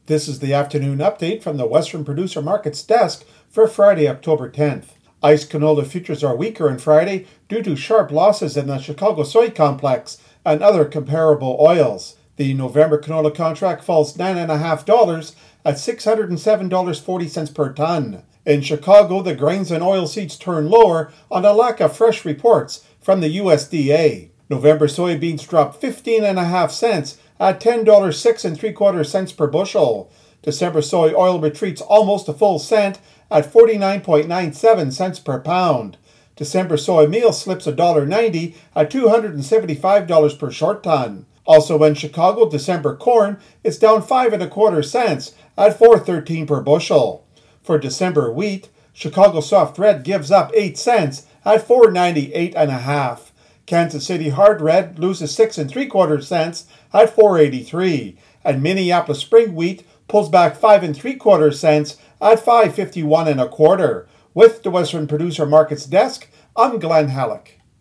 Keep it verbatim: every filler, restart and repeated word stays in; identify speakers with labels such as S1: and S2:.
S1: This is the afternoon update from the Western Producer Markets desk for Friday, October tenth. I C E canola futures are weaker on Friday due to sharp losses in the Chicago soy complex and other comparable oils. The November canola contract falls nine point five dollars at six hundred seven dollars and forty cents per ton. In Chicago, the grains and oilseeds turn lower on a lack of fresh reports from the U S D A. November soybeans dropped fifteen point five cents at ten dollars and six and three quarters cents per bushel. December soy oil retreats almost a full cent at forty-nine point nine seven cents per pound. December soy meal slips one dollar and ninety cents at two hundred seventy-five dollars per short ton. Also in Chicago, December corn is down five and a quarter cents at four thirteen per bushel. For December wheat, Chicago soft red gives up eight cents at four ninety-eight and a half. Kansas City hard red loses six and three quarter cents at four eighty-three, and Minneapolis spring wheat pulls back five and three quarter cents at five fifty-one and a quarter. With the Western Producer Markets desk, I'm Glenn Halleck.